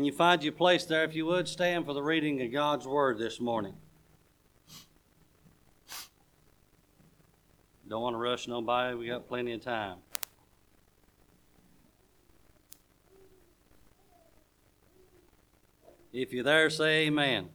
When you find your place there, if you would, stand for the reading of God's Word this morning. Don't want to rush nobody. We got plenty of time. If you're there, say amen.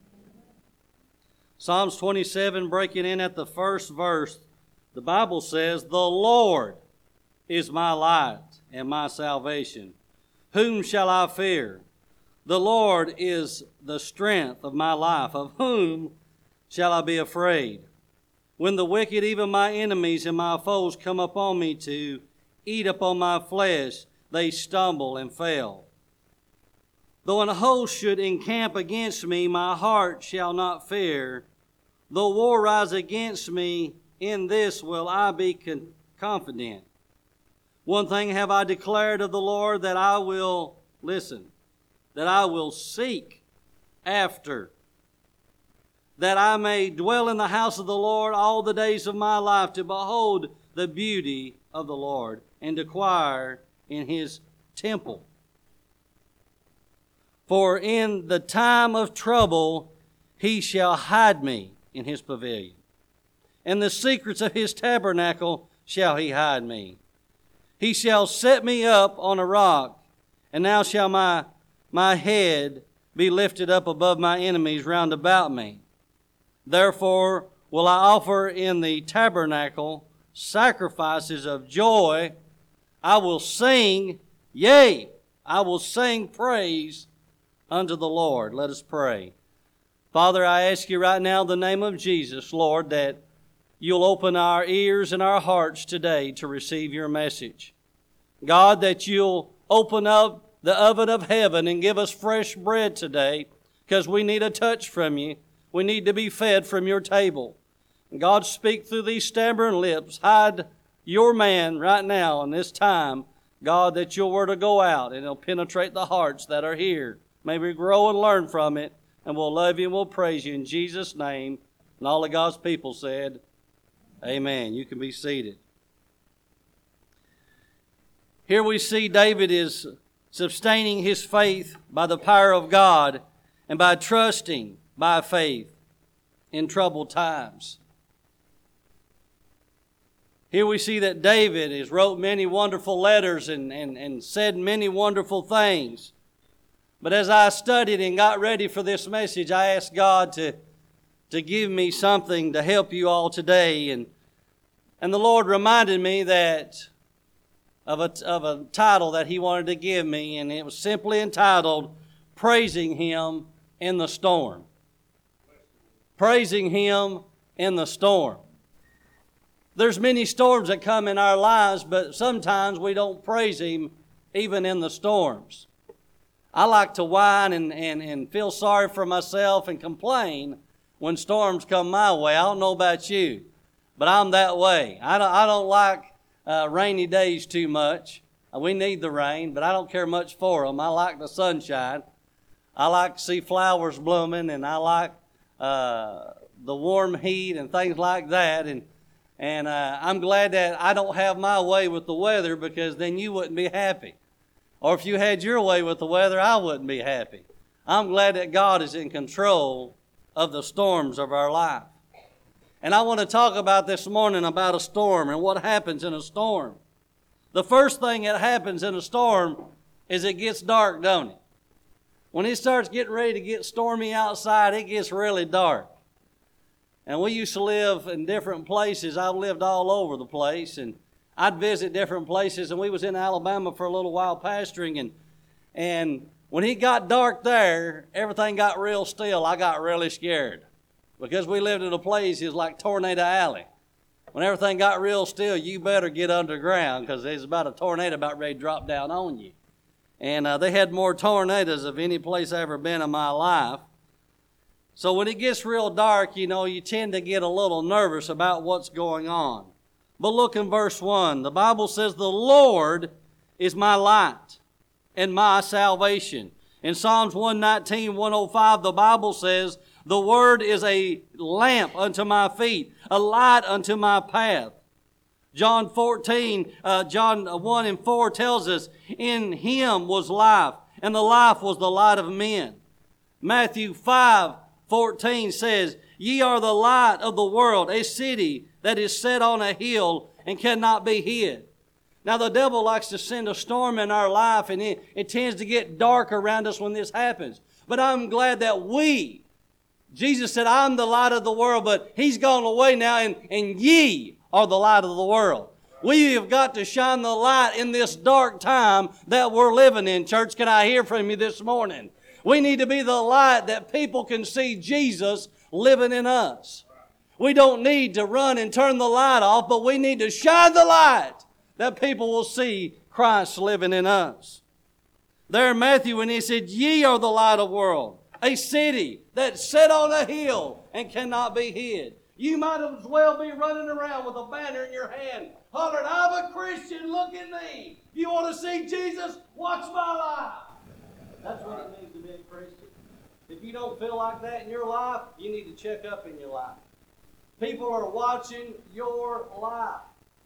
Psalms 27, breaking in at the first verse, the Bible says, "The Lord is my light and my salvation. Whom shall I fear? The Lord is the strength of my life. Of whom shall I be afraid? When the wicked, even my enemies and my foes, come upon me to eat upon my flesh, they stumble and fail. Though an host should encamp against me, my heart shall not fear. Though war rise against me, in this will I be confident. One thing have I declared of the Lord, that I will," listen, "that I will seek after, that I may dwell in the house of the Lord all the days of my life, to behold the beauty of the Lord, and to inquire in his temple. For in the time of trouble he shall hide me in his pavilion. In the secrets of his tabernacle shall he hide me. He shall set me up on a rock, and now shall my head be lifted up above my enemies round about me. Therefore will I offer in the tabernacle sacrifices of joy. I will sing, yea, I will sing praise unto the Lord." Let us pray. Father, I ask you right now in the name of Jesus, Lord, that you'll open our ears and our hearts today to receive your message. God, that you'll open up the oven of heaven and give us fresh bread today, because we need a touch from you. We need to be fed from your table. God, speak through these stammering lips. Hide your man right now in this time. God, that your word will go out and it'll penetrate the hearts that are here. May we grow and learn from it, and we'll love you and we'll praise you in Jesus' name. And all of God's people said, amen. You can be seated. Here we see David is sustaining his faith by the power of God and by trusting by faith in troubled times. Here we see that David has wrote many wonderful letters and said many wonderful things. But as I studied and got ready for this message, I asked God to give me something to help you all today. And the Lord reminded me that of a title that he wanted to give me, and it was simply entitled, "Praising Him in the Storm." Praising Him in the storm. There's many storms that come in our lives, but sometimes we don't praise Him even in the storms. I like to whine and feel sorry for myself and complain when storms come my way. I don't know about you, but I'm that way. I don't like rainy days too much. We need the rain, but I don't care much for them. I like the sunshine. I like to see flowers blooming, and I like the warm heat and things like that. And I'm glad that I don't have my way with the weather, because then you wouldn't be happy. Or if you had your way with the weather, I wouldn't be happy. I'm glad that God is in control of the storms of our life. And I want to talk about this morning about a storm and what happens in a storm. The first thing that happens in a storm is it gets dark, don't it? When it starts getting ready to get stormy outside, it gets really dark. And we used to live in different places. I've lived all over the place, and I'd visit different places, and we was in Alabama for a little while pastoring, and when it got dark there, everything got real still. I got really scared, because we lived in a place, it was like Tornado Alley. When everything got real still, you better get underground, because there's about a tornado about ready to drop down on you. And they had more tornadoes of any place I've ever been in my life. So when it gets real dark, you tend to get a little nervous about what's going on. But look in verse 1. The Bible says, "The Lord is my light and my salvation." In Psalms 119, 105, the Bible says, "The word is a lamp unto my feet, a light unto my path." John 1 and 4 tells us, "In him was life, and the life was the light of men. Matthew 5:14 says, Ye are the light of the world, a city that is set on a hill and cannot be hid. Now the devil likes to send a storm in our life, and it tends to get dark around us when this happens. But I'm glad that Jesus said, I'm the light of the world, but He's gone away now, and ye are the light of the world. We have got to shine the light in this dark time that we're living in. Church, can I hear from you this morning? We need to be the light that people can see Jesus living in us. We don't need to run and turn the light off, but we need to shine the light that people will see Christ living in us. There in Matthew, when He said, Ye are the light of the world, a city that's set on a hill and cannot be hid. You might as well be running around with a banner in your hand, hollering, I'm a Christian, look at me. You want to see Jesus? Watch my life. That's what it means to be a Christian. If you don't feel like that in your life, you need to check up in your life. People are watching your life.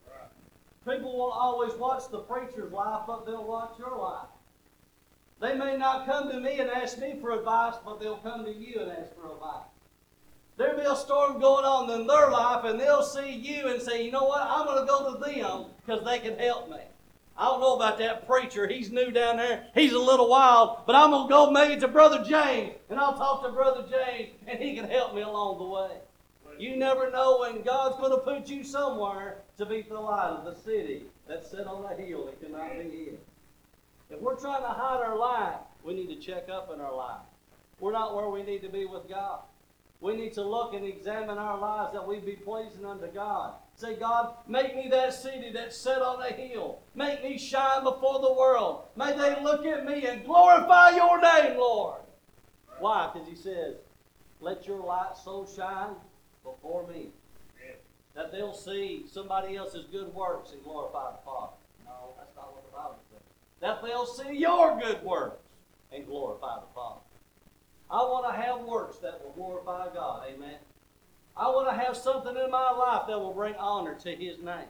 People won't always watch the preacher's life, but they'll watch your life. They may not come to me and ask me for advice, but they'll come to you and ask for advice. There'll be a storm going on in their life, and they'll see you and say, you know what, I'm going to go to them because they can help me. I don't know about that preacher. He's new down there. He's a little wild, but I'm going to go maybe to Brother James, and I'll talk to Brother James, and he can help me along the way. You never know when God's going to put you somewhere to be the light of the city that's set on a hill that cannot be hid. If we're trying to hide our light, we need to check up in our life. We're not where we need to be with God. We need to look and examine our lives that we be pleasing unto God. Say, God, make me that city that's set on a hill. Make me shine before the world. May they look at me and glorify your name, Lord. Why? Because He says, let your light so shine before me that they'll see somebody else's good works and glorify the Father. No, that's not what the Bible says. That they'll see your good works and glorify the Father. I want to have works that will glorify God. Amen. I want to have something in my life that will bring honor to His name.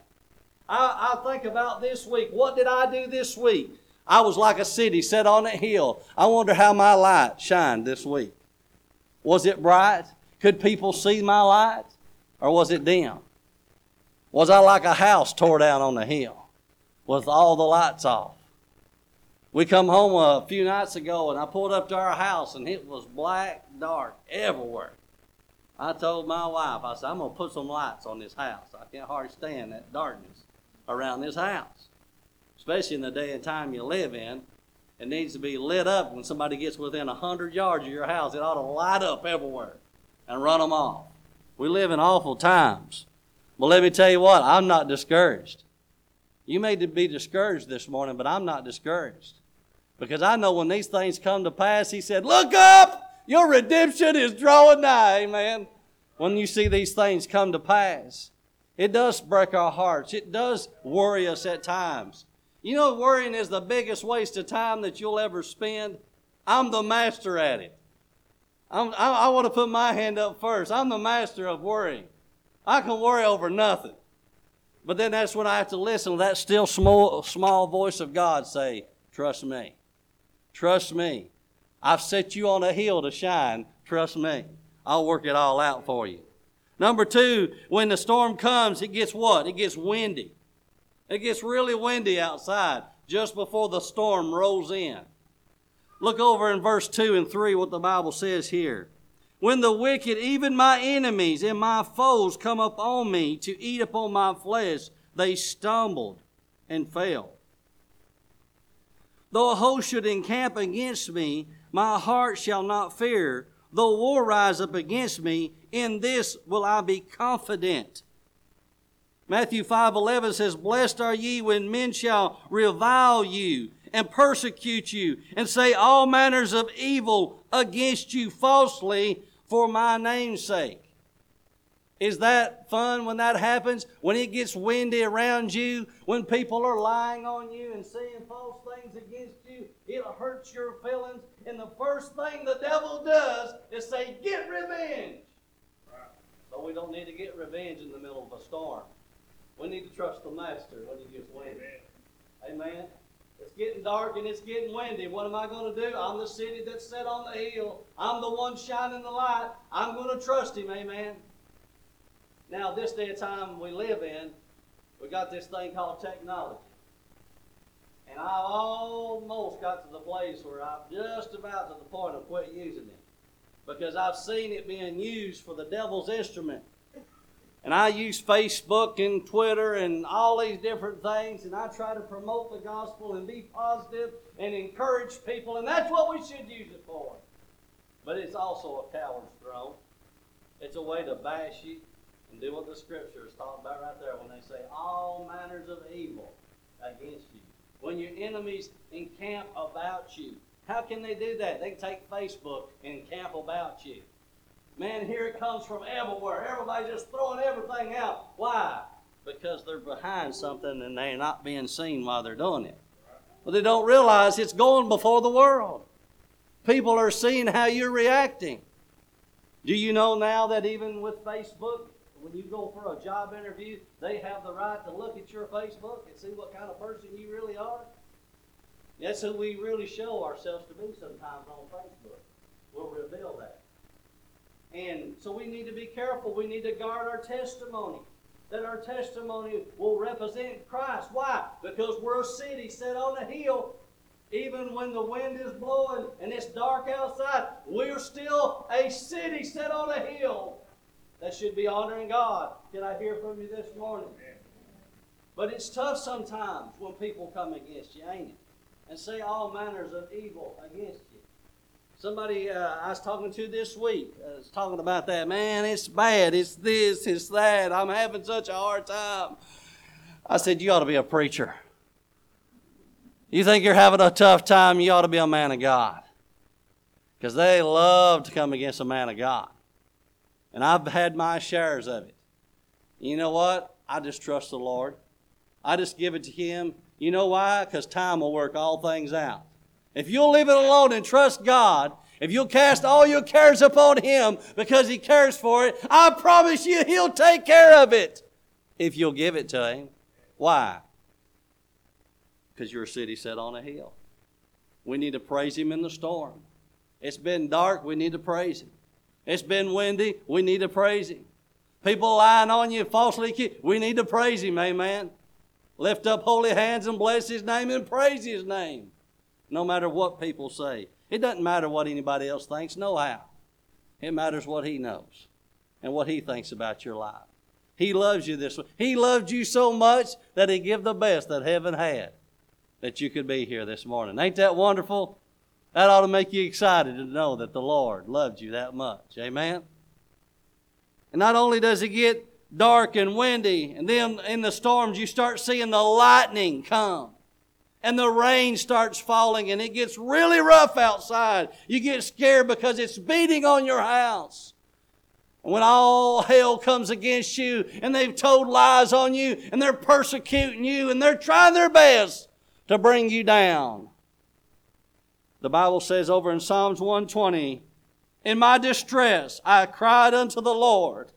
I think about this week. What did I do this week? I was like a city set on a hill. I wonder how my light shined this week. Was it bright? Could people see my light? Or was it dim? Was I like a house tore down on the hill with all the lights off? We come home a few nights ago, and I pulled up to our house, and it was black, dark, everywhere. I told my wife, I said, I'm going to put some lights on this house. I can't hardly stand that darkness around this house, especially in the day and time you live in. It needs to be lit up. When somebody gets within 100 yards of your house, it ought to light up everywhere and run them off. We live in awful times. But let me tell you what, I'm not discouraged. You may be discouraged this morning, but I'm not discouraged. Because I know when these things come to pass, He said, look up, your redemption is drawing nigh, amen. When you see these things come to pass, it does break our hearts. It does worry us at times. You know, worrying is the biggest waste of time that you'll ever spend. I'm the master at it. I want to put my hand up first. I'm the master of worrying. I can worry over nothing. But then that's when I have to listen to that still small voice of God say, trust me. Trust me. I've set you on a hill to shine. Trust me. I'll work it all out for you. Number 2, when the storm comes, it gets what? It gets windy. It gets really windy outside just before the storm rolls in. Look over in verse 2 and 3 what the Bible says here. When the wicked, even my enemies and my foes, come up on me to eat upon my flesh, they stumbled and fell. Though a host should encamp against me, my heart shall not fear. Though war rise up against me, in this will I be confident. Matthew 5:11 says, Blessed are ye when men shall revile you and persecute you and say all manners of evil against you falsely for my name's sake. Is that fun when that happens? When it gets windy around you, when people are lying on you and saying false things against you, it'll hurt your feelings. And the first thing the devil does is say, get revenge. But we don't need to get revenge in the middle of a storm. We need to trust the Master when he gets windy. Amen. It's getting dark and it's getting windy. What am I going to do? I'm the city that's set on the hill. I'm the one shining the light. I'm going to trust Him, amen. Now, this day of time we live in, we got this thing called technology. And I've almost got to the place where I'm just about to the point of quit using it. Because I've seen it being used for the devil's instrument. And I use Facebook and Twitter and all these different things, and I try to promote the gospel and be positive and encourage people, and that's what we should use it for. But it's also a coward's throne. It's a way to bash you and do what the Scripture is talking about right there when they say all manners of evil against you. When your enemies encamp about you. How can they do that? They can take Facebook and encamp about you. Man, here it comes from everywhere. Everybody's just throwing everything out. Why? Because they're behind something and they're not being seen while they're doing it. But they don't realize it's going before the world. People are seeing how you're reacting. Do you know now that even with Facebook, when you go for a job interview, they have the right to look at your Facebook and see what kind of person you really are? That's who we really show ourselves to be sometimes on Facebook. We'll reveal that. And so we need to be careful. We need to guard our testimony. That our testimony will represent Christ. Why? Because we're a city set on a hill. Even when the wind is blowing and it's dark outside, we're still a city set on a hill that should be honoring God. Can I hear from you this morning? But it's tough sometimes when people come against you, ain't it? And say all manners of evil against you. Somebody I was talking to this week was talking about that. Man, it's bad. It's this, it's that. I'm having such a hard time. I said, you ought to be a preacher. You think you're having a tough time, you ought to be a man of God. Because they love to come against a man of God. And I've had my shares of it. You know what? I just trust the Lord. I just give it to Him. You know why? Because time will work all things out. If you'll leave it alone and trust God, if you'll cast all your cares upon Him because He cares for it, I promise you He'll take care of it if you'll give it to Him. Why? Because you're a city set on a hill. We need to praise Him in the storm. It's been dark, we need to praise Him. It's been windy, we need to praise Him. People lying on you, falsely accused, we need to praise Him, amen. Lift up holy hands and bless His name and praise His name. No matter what people say. It doesn't matter what anybody else thinks, no how. It matters what He knows and what He thinks about your life. He loves you this way. He loved you so much that He gave the best that heaven had that you could be here this morning. Ain't that wonderful? That ought to make you excited to know that the Lord loved you that much. Amen? And not only does it get dark and windy, and then in the storms you start seeing the lightning come. And the rain starts falling and it gets really rough outside. You get scared because it's beating on your house. And when all hell comes against you and they've told lies on you and they're persecuting you and they're trying their best to bring you down. The Bible says over in Psalms 120, in my distress I cried unto the Lord.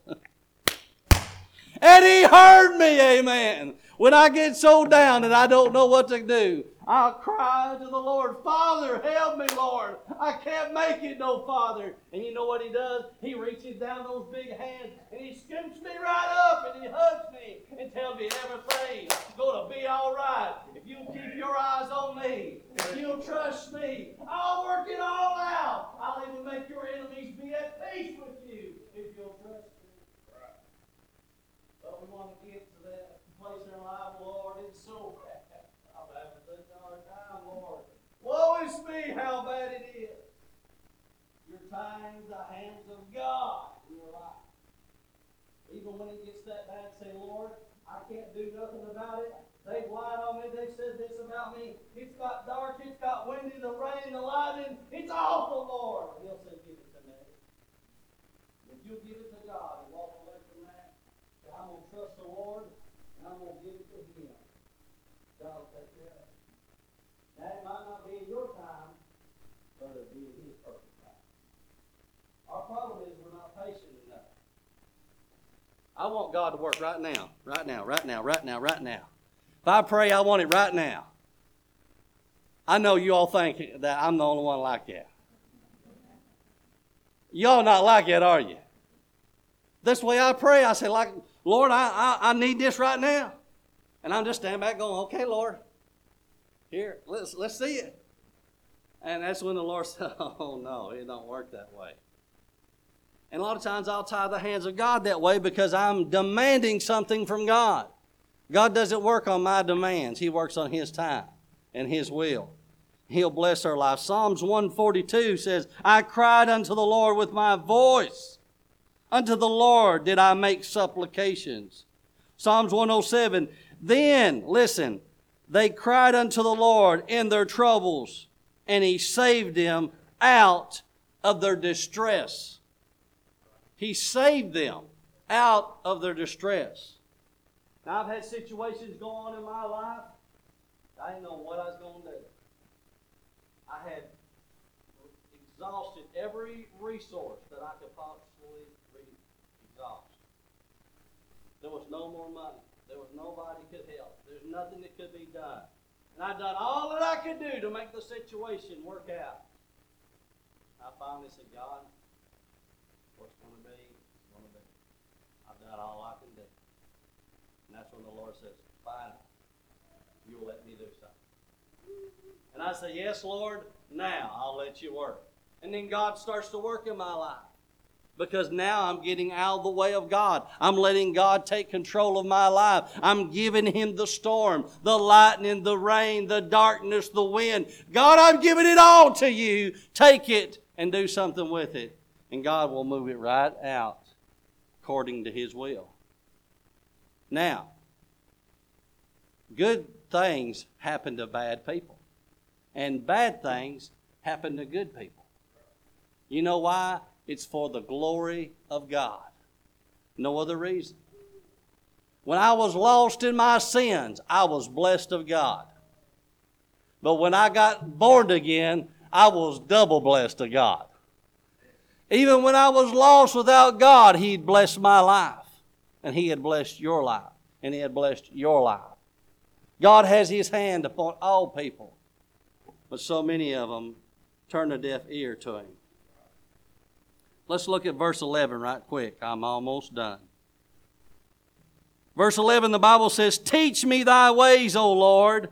And He heard me, amen. When I get so down that I don't know what to do, I'll cry to the Lord, Father, help me, Lord. I can't make it, no Father. And you know what He does? He reaches down those big hands and He scoops me right up and He hugs me and tells me everything's going to be all right. If you'll keep your eyes on me, if you'll trust me, I'll work it all out. I'll even make your enemies be at peace with you if you'll trust me. But we want to get to that place in our life, Lord, it's so bad. I'm having such a hard time, Lord. Woe is me, how bad it is. You're tying the hands of God in your life. Even when it gets that bad, say, Lord, I can't do nothing about it. They've lied on me. They've said this about me. It's got dark. It's got windy, the rain, the lightning. It's awful, Lord. He'll say, give it to me. If you'll give it to God and walk away from that, I'm going to trust the Lord and I'm going to give it to Him. God will take care of it. Now, it might not be in your time, but it'll be in His perfect time. Our problem is we're not patient enough. I want God to work right now, right now, right now, right now, right now. If I pray, I want it right now. I know you all think that I'm the only one like that. Y'all not like that, are you? That's the way I pray. I say, like, Lord, I need this right now. And I'm just standing back going, okay, Lord, here, let's see it. And that's when the Lord said, oh, no, it don't work that way. And a lot of times I'll tie the hands of God that way because I'm demanding something from God. God doesn't work on my demands. He works on His time and His will. He'll bless our life. Psalms 142 says, I cried unto the Lord with my voice. Unto the Lord did I make supplications. Psalms 107, then, listen, they cried unto the Lord in their troubles, and He saved them out of their distress. He saved them out of their distress. Now, I've had situations go on in my life. I didn't know what I was going to do. I had exhausted every resource that I could possibly exhaust. There was no more money. There was nobody could help. There's nothing that could be done. And I'd done all that I could do to make the situation work out. I finally said, God, what's going to be, it's going to be. I've done all I can do. And that's when the Lord says, fine, you'll let me do something. And I say, yes, Lord, now I'll let you work. And then God starts to work in my life. Because now I'm getting out of the way of God. I'm letting God take control of my life. I'm giving Him the storm, the lightning, the rain, the darkness, the wind. God, I'm giving it all to you. Take it and do something with it. And God will move it right out according to His will. Now, good things happen to bad people. And bad things happen to good people. You know why? It's for the glory of God. No other reason. When I was lost in my sins, I was blessed of God. But when I got born again, I was double blessed of God. Even when I was lost without God, He'd blessed my life. And He had blessed your life. And He had blessed your life. God has His hand upon all people. But so many of them turn a deaf ear to Him. Let's look at verse 11 right quick. I'm almost done. Verse 11, the Bible says, teach me thy ways, O Lord.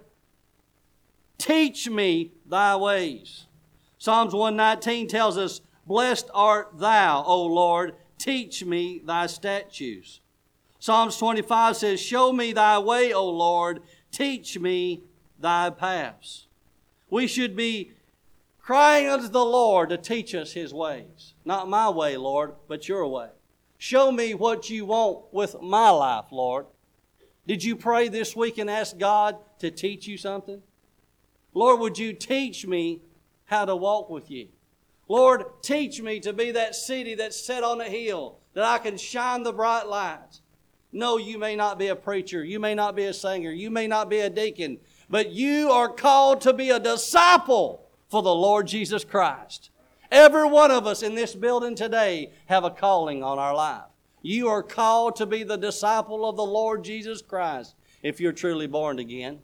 Teach me thy ways. Psalms 119 tells us, blessed art thou, O Lord. Teach me thy statutes. Psalms 25 says, show me thy way, O Lord. Teach me thy paths. We should be crying unto the Lord to teach us His ways. Not my way, Lord, but your way. Show me what you want with my life, Lord. Did you pray this week and ask God to teach you something? Lord, would you teach me how to walk with you? Lord, teach me to be that city that's set on a hill, that I can shine the bright lights. No, you may not be a preacher. You may not be a singer. You may not be a deacon. But you are called to be a disciple for the Lord Jesus Christ. Every one of us in this building today have a calling on our life. You are called to be the disciple of the Lord Jesus Christ if you're truly born again.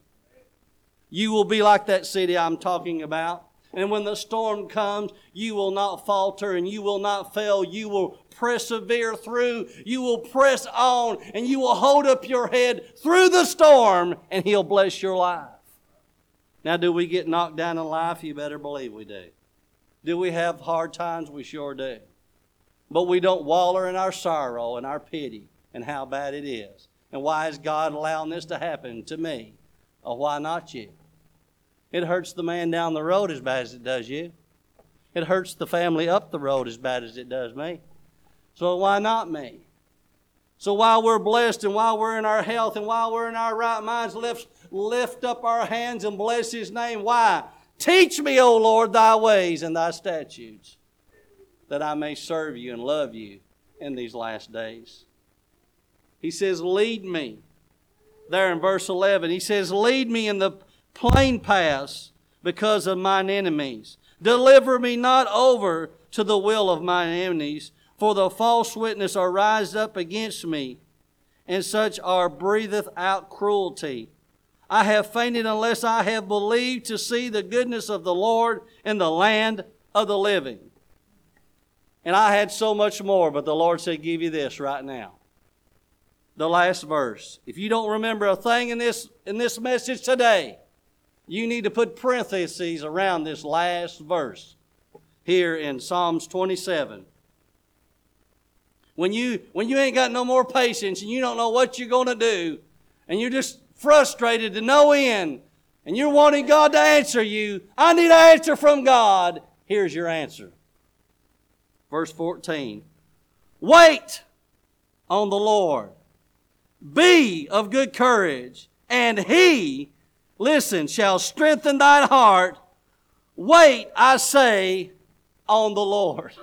You will be like that city I'm talking about. And when the storm comes, you will not falter and you will not fail. You will persevere through. You will press on and you will hold up your head through the storm and He'll bless your life. Now, do we get knocked down in life? You better believe we do. Do we have hard times? We sure do. But we don't waller in our sorrow and our pity and how bad it is. And why is God allowing this to happen to me? Or why not you? It hurts the man down the road as bad as it does you. It hurts the family up the road as bad as it does me. So why not me? So while we're blessed and while we're in our health and while we're in our right minds, lift up our hands and bless His name. Why? Teach me, O Lord, thy ways and thy statutes, that I may serve you and love you in these last days. He says, lead me. There in verse 11, he says, lead me in the plain paths because of mine enemies. Deliver me not over to the will of mine enemies, for the false witness are rised up against me, and such are breatheth out cruelty. I have fainted unless I have believed to see the goodness of the Lord in the land of the living. And I had so much more, but the Lord said, give you this right now. The last verse. If you don't remember a thing in this message today, you need to put parentheses around this last verse here in Psalms 27. When you ain't got no more patience and you don't know what you're going to do, and you're just frustrated to no end, and you're wanting God to answer you, I need an answer from God. Here's your answer. Verse 14. Wait on the Lord. Be of good courage, and He, listen, shall strengthen thine heart. Wait, I say, on the Lord.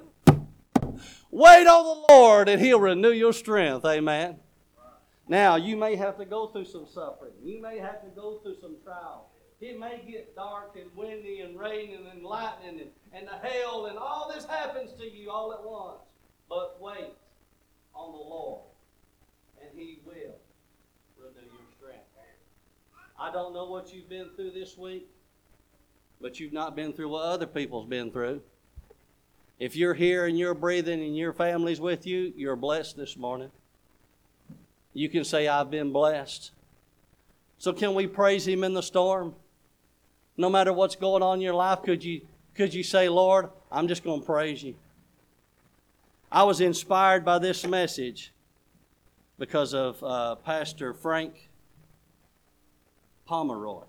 Wait on the Lord, and He'll renew your strength. Amen. Now, you may have to go through some suffering. You may have to go through some trials. It may get dark and windy and raining and lightning and the hail, and all this happens to you all at once. But wait on the Lord, and He will renew your strength. I don't know what you've been through this week, but you've not been through what other people's been through. If you're here and you're breathing and your family's with you, you're blessed this morning. You can say, I've been blessed. So can we praise Him in the storm? No matter what's going on in your life, could you say, Lord, I'm just going to praise You? I was inspired by this message because of Pastor Frank Pomeroy.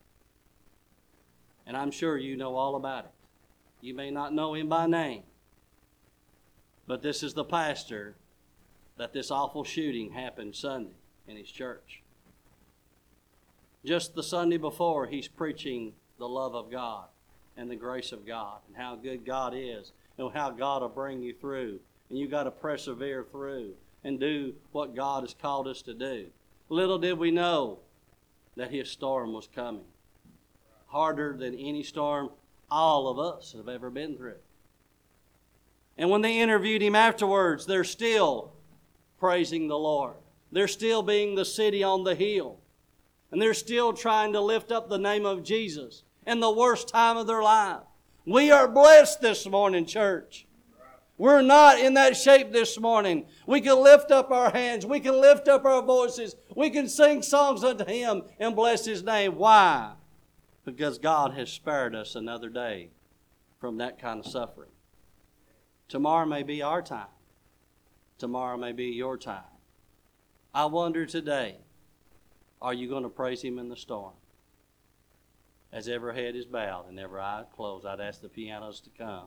And I'm sure you know all about it. You may not know him by name, but this is the pastor that this awful shooting happened Sunday in his church. Just the Sunday before, he's preaching the love of God and the grace of God and how good God is and how God will bring you through. And you got to persevere through and do what God has called us to do. Little did we know that his storm was coming. Harder than any storm all of us have ever been through. And when they interviewed him afterwards, they're still praising the Lord. They're still being the city on the hill. And they're still trying to lift up the name of Jesus in the worst time of their life. We are blessed this morning, church. We're not in that shape this morning. We can lift up our hands. We can lift up our voices. We can sing songs unto Him and bless His name. Why? Because God has spared us another day from that kind of suffering. Tomorrow may be our time. Tomorrow may be your time. I wonder today, are you going to praise Him in the storm? As every head is bowed and every eye closed, I'd ask the pianos to come.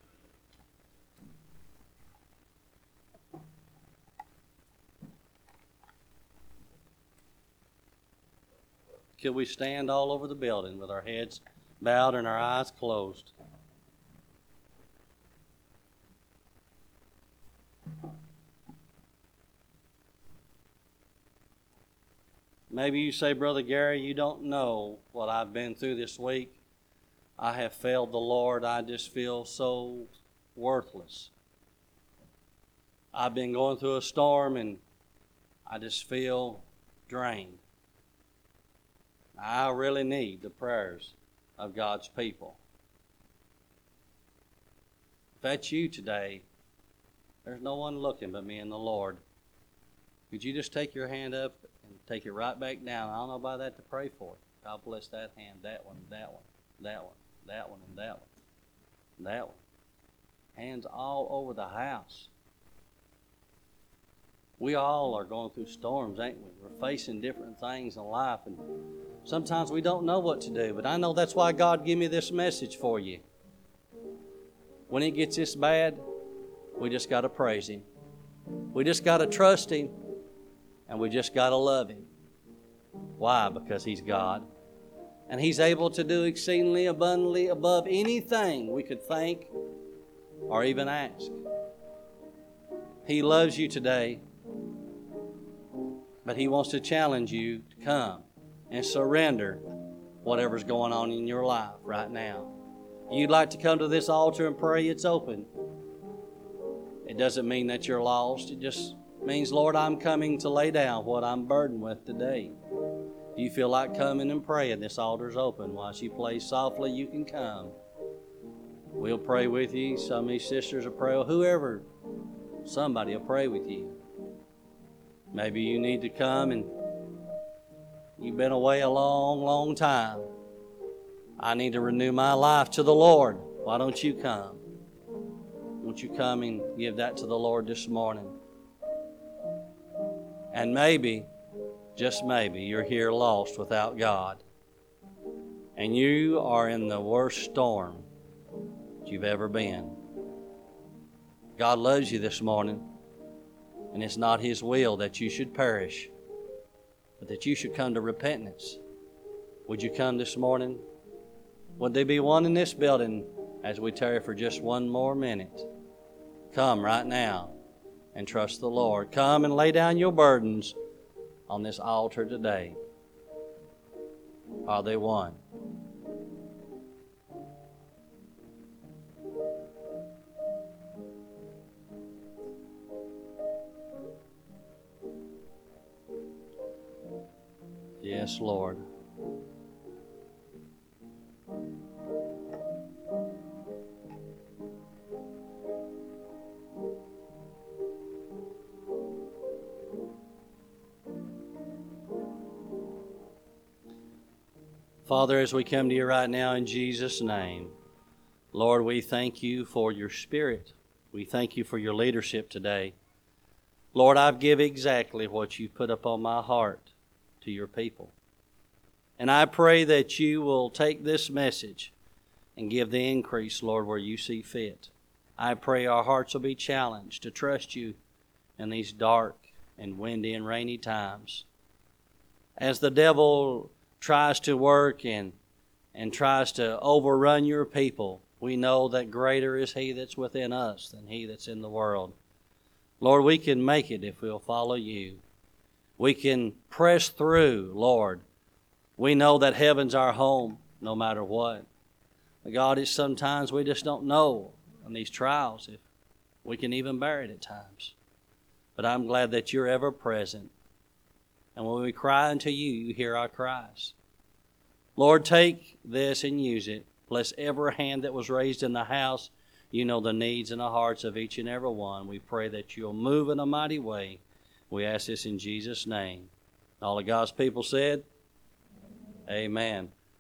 Could we stand all over the building with our heads bowed and our eyes closed? Maybe you say, Brother Gary, you don't know what I've been through this week. I have failed the Lord. I just feel so worthless. I've been going through a storm and I just feel drained. I really need the prayers of God's people. If that's you today, there's no one looking but me and the Lord. Could you just take your hand up and take it right back down? I don't know about that to pray for. God bless that hand, that one, that one, that one, that one, and that one, and that one. Hands all over the house. We all are going through storms, ain't we? We're facing different things in life, and sometimes we don't know what to do, but I know that's why God gave me this message for you. When it gets this bad, we just got to praise Him. We just got to trust Him, and we just got to love Him. Why? Because He's God, and He's able to do exceedingly abundantly above anything we could think or even ask. He loves you today, but He wants to challenge you to come and surrender whatever's going on in your life right now. You'd like to come to this altar and pray, it's open. It doesn't mean that you're lost. It just means, Lord, I'm coming to lay down what I'm burdened with today. If you feel like coming and praying, this altar's open. While she plays softly, you can come. We'll pray with you. Some of these sisters will pray. Whoever, somebody will pray with you. Maybe you need to come and you've been away a long, long time. I need to renew my life to the Lord. Why don't you come? Won't you come and give that to the Lord this morning? And maybe, just maybe, you're here lost without God. And you are in the worst storm that you've ever been. God loves you this morning. And it's not His will that you should perish, but that you should come to repentance. Would you come this morning? Would there be one in this building as we tarry for just one more minute? Come right now and trust the Lord. Come and lay down your burdens on this altar today. Are they one? Yes, Lord. Father, as we come to you right now in Jesus' name, Lord, we thank you for your Spirit. We thank you for your leadership today. Lord, I've give exactly what you put upon my heart to your people. And I pray that you will take this message and give the increase, Lord, where you see fit. I pray our hearts will be challenged to trust you in these dark and windy and rainy times. As the devil tries to work and tries to overrun your people, we know that greater is he that's within us than he that's in the world. Lord, we can make it if we'll follow you. We can press through, Lord. We know that heaven's our home no matter what. But God, it's sometimes we just don't know in these trials if we can even bear it at times. But I'm glad that you're ever present. And when we cry unto you, you hear our cries. Lord, take this and use it. Bless every hand that was raised in the house. You know the needs and the hearts of each and every one. We pray that you'll move in a mighty way. We ask this in Jesus' name. All of God's people said, amen.